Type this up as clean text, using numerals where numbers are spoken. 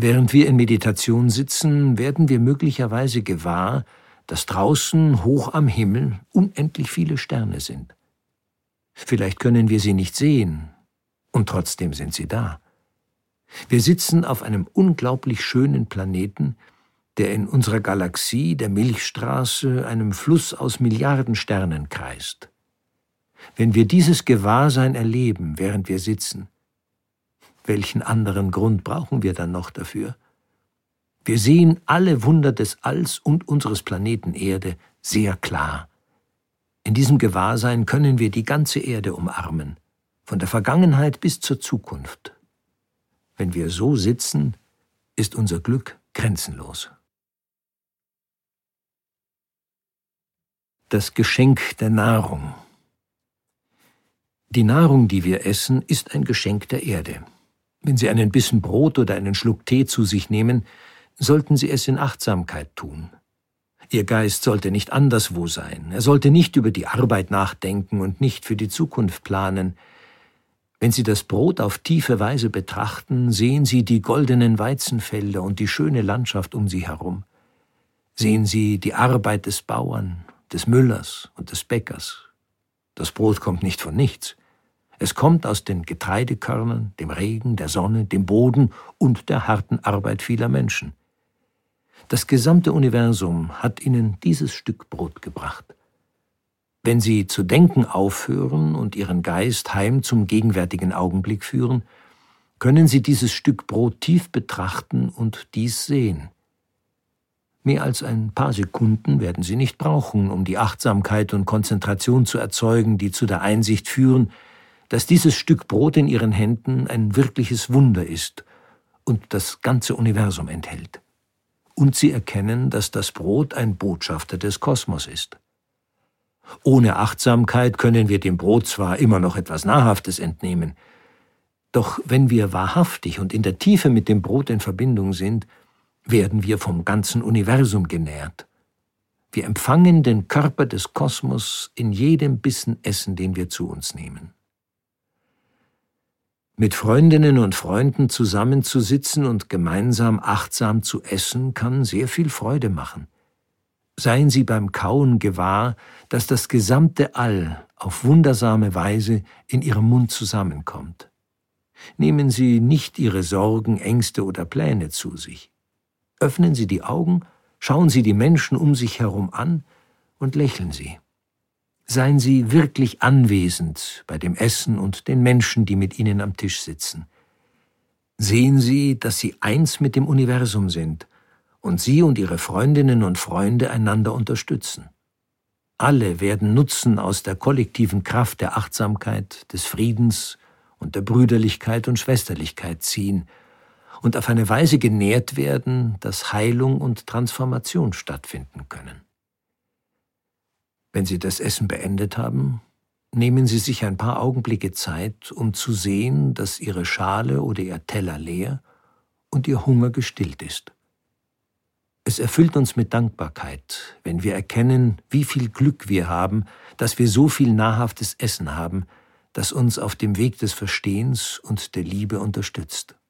Während wir in Meditation sitzen, werden wir möglicherweise gewahr, dass draußen hoch am Himmel unendlich viele Sterne sind. Vielleicht können wir sie nicht sehen, und trotzdem sind sie da. Wir sitzen auf einem unglaublich schönen Planeten, der in unserer Galaxie, der Milchstraße, einem Fluss aus Milliarden Sternen kreist. Wenn wir dieses Gewahrsein erleben, während wir sitzen, welchen anderen Grund brauchen wir dann noch dafür? Wir sehen alle Wunder des Alls und unseres Planeten Erde sehr klar. In diesem Gewahrsein können wir die ganze Erde umarmen, von der Vergangenheit bis zur Zukunft. Wenn wir so sitzen, ist unser Glück grenzenlos. Das Geschenk der Nahrung. Die Nahrung, die wir essen, ist ein Geschenk der Erde. Wenn Sie einen Bissen Brot oder einen Schluck Tee zu sich nehmen, sollten Sie es in Achtsamkeit tun. Ihr Geist sollte nicht anderswo sein. Er sollte nicht über die Arbeit nachdenken und nicht für die Zukunft planen. Wenn Sie das Brot auf tiefe Weise betrachten, sehen Sie die goldenen Weizenfelder und die schöne Landschaft um Sie herum. Sehen Sie die Arbeit des Bauern, des Müllers und des Bäckers. Das Brot kommt nicht von nichts. Es kommt aus den Getreidekörnern, dem Regen, der Sonne, dem Boden und der harten Arbeit vieler Menschen. Das gesamte Universum hat Ihnen dieses Stück Brot gebracht. Wenn Sie zu denken aufhören und Ihren Geist heim zum gegenwärtigen Augenblick führen, können Sie dieses Stück Brot tief betrachten und dies sehen. Mehr als ein paar Sekunden werden Sie nicht brauchen, um die Achtsamkeit und Konzentration zu erzeugen, die zu der Einsicht führen, dass dieses Stück Brot in Ihren Händen ein wirkliches Wunder ist und das ganze Universum enthält. Und Sie erkennen, dass das Brot ein Botschafter des Kosmos ist. Ohne Achtsamkeit können wir dem Brot zwar immer noch etwas Nahrhaftes entnehmen, doch wenn wir wahrhaftig und in der Tiefe mit dem Brot in Verbindung sind, werden wir vom ganzen Universum genährt. Wir empfangen den Körper des Kosmos in jedem Bissen Essen, den wir zu uns nehmen. Mit Freundinnen und Freunden zusammenzusitzen und gemeinsam achtsam zu essen, kann sehr viel Freude machen. Seien Sie beim Kauen gewahr, dass das gesamte All auf wundersame Weise in Ihrem Mund zusammenkommt. Nehmen Sie nicht Ihre Sorgen, Ängste oder Pläne zu sich. Öffnen Sie die Augen, schauen Sie die Menschen um sich herum an und lächeln Sie. Seien Sie wirklich anwesend bei dem Essen und den Menschen, die mit Ihnen am Tisch sitzen. Sehen Sie, dass Sie eins mit dem Universum sind und Sie und Ihre Freundinnen und Freunde einander unterstützen. Alle werden Nutzen aus der kollektiven Kraft der Achtsamkeit, des Friedens und der Brüderlichkeit und Schwesterlichkeit ziehen und auf eine Weise genährt werden, dass Heilung und Transformation stattfinden können. Wenn Sie das Essen beendet haben, nehmen Sie sich ein paar Augenblicke Zeit, um zu sehen, dass Ihre Schale oder Ihr Teller leer und Ihr Hunger gestillt ist. Es erfüllt uns mit Dankbarkeit, wenn wir erkennen, wie viel Glück wir haben, dass wir so viel nahrhaftes Essen haben, das uns auf dem Weg des Verstehens und der Liebe unterstützt.